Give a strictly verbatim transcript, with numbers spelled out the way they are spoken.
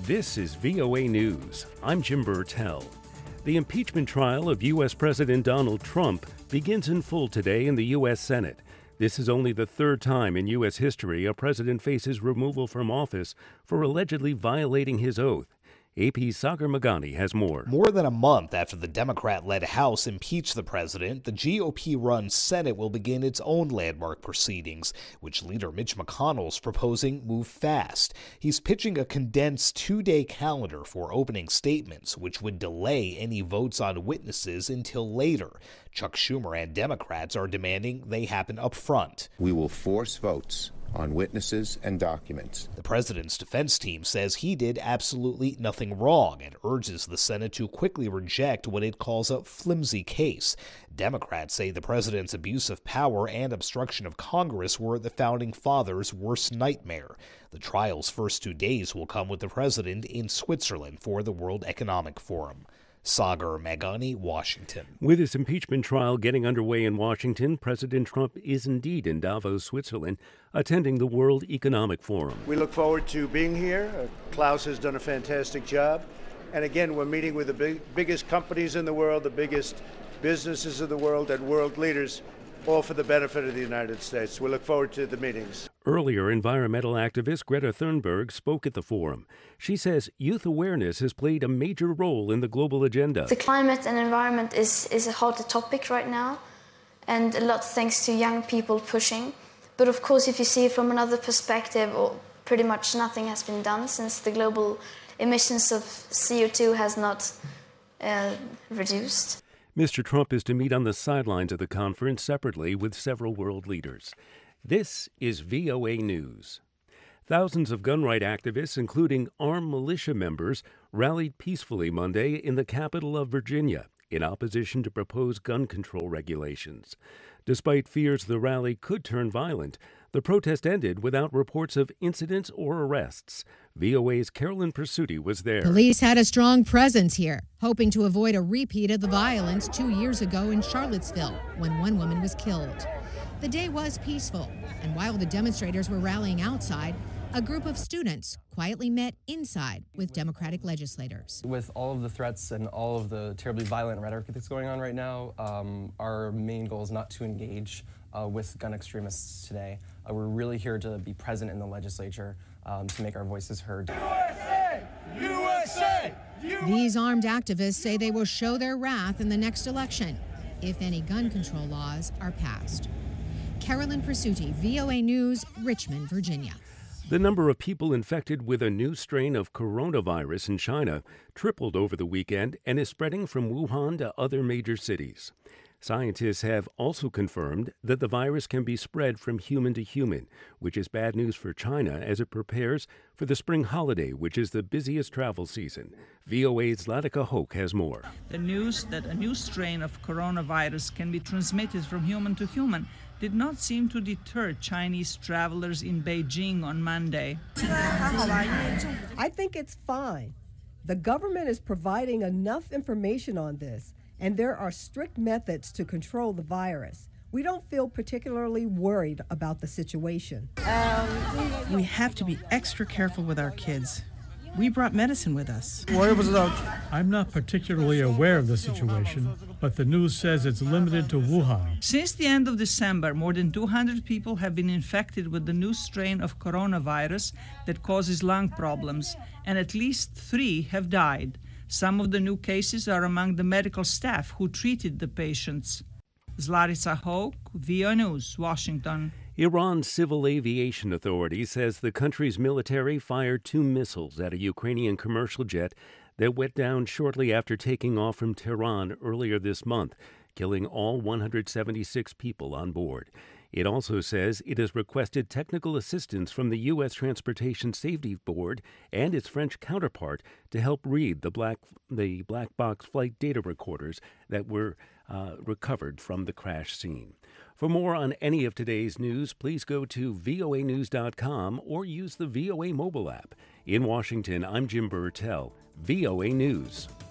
This is V O A News. I'm Jim Burtell. The impeachment trial of U S. President Donald Trump begins in full today in the U S. Senate. This is only the third time in U S history a president faces removal from office for allegedly violating his oath. A P's Sagar Meghani has more. More than a month after the Democrat-led House impeached the president, the G O P-run Senate will begin its own landmark proceedings, which leader Mitch McConnell's proposing move fast. He's pitching a condensed two-day calendar for opening statements, which would delay any votes on witnesses until later. Chuck Schumer and Democrats are demanding they happen up front. We will force votes on witnesses and documents. The president's defense team says he did absolutely nothing wrong and urges the Senate to quickly reject what it calls a flimsy case. Democrats say the president's abuse of power and obstruction of Congress were the founding fathers' worst nightmare. The trial's first two days will come with the president in Switzerland for the World Economic Forum. Sagar Meghani, Washington. With his impeachment trial getting underway in Washington, President Trump is indeed in Davos, Switzerland, attending the World Economic Forum. We look forward to being here. Uh, Klaus has done a fantastic job. And again, we're meeting with the big, biggest companies in the world, the biggest businesses in the world, and world leaders, all for the benefit of the United States. We look forward to the meetings. Earlier, environmental activist Greta Thunberg spoke at the forum. She says youth awareness has played a major role in the global agenda. The climate and environment is, is a hot topic right now, and a lot thanks to young people pushing. But of course, if you see it from another perspective, or pretty much nothing has been done since the global emissions of C O two has not uh, reduced. Mister Trump is to meet on the sidelines of the conference separately with several world leaders. This is V O A News. Thousands of gun rights activists, including armed militia members, rallied peacefully Monday in the capital of Virginia in opposition to proposed gun control regulations. Despite fears the rally could turn violent, the protest ended without reports of incidents or arrests. V O A's Carolyn Pursuti was there. Police had a strong presence here, hoping to avoid a repeat of the violence two years ago in Charlottesville when one woman was killed. The day was peaceful, and while the demonstrators were rallying outside, a group of students quietly met inside with Democratic legislators. With all of the threats and all of the terribly violent rhetoric that's going on right now, um, our main goal is not to engage uh, with gun extremists today. Uh, we're really here to be present in the legislature um, to make our voices heard. U S A! U S A! U S A! These armed activists say they will show their wrath in the next election if any gun control laws are passed. Carolyn Pursuti, V O A News, Richmond, Virginia. The number of people infected with a new strain of coronavirus in China tripled over the weekend and is spreading from Wuhan to other major cities. Scientists have also confirmed that the virus can be spread from human to human, which is bad news for China as it prepares for the spring holiday, which is the busiest travel season. V O A's Latika Hoke has more. The news that a new strain of coronavirus can be transmitted from human to human did not seem to deter Chinese travelers in Beijing on Monday. I think it's fine. The government is providing enough information on this, and there are strict methods to control the virus. We don't feel particularly worried about the situation. We have to be extra careful with our kids. We brought medicine with us. I'm not particularly aware of the situation, but the news says it's limited to Wuhan. Since the end of December, more than two hundred people have been infected with the new strain of coronavirus that causes lung problems, and at least three have died. Some of the new cases are among the medical staff who treated the patients. Zlatica Hoke, V O A News, Washington. Iran's Civil Aviation Authority says the country's military fired two missiles at a Ukrainian commercial jet that went down shortly after taking off from Tehran earlier this month, killing all one hundred seventy-six people on board. It also says it has requested technical assistance from the U S. Transportation Safety Board and its French counterpart to help read the black, the black box flight data recorders that were uh, recovered from the crash scene. For more on any of today's news, please go to V O A news dot com or use the V O A mobile app. In Washington, I'm Jim Burtell, V O A News.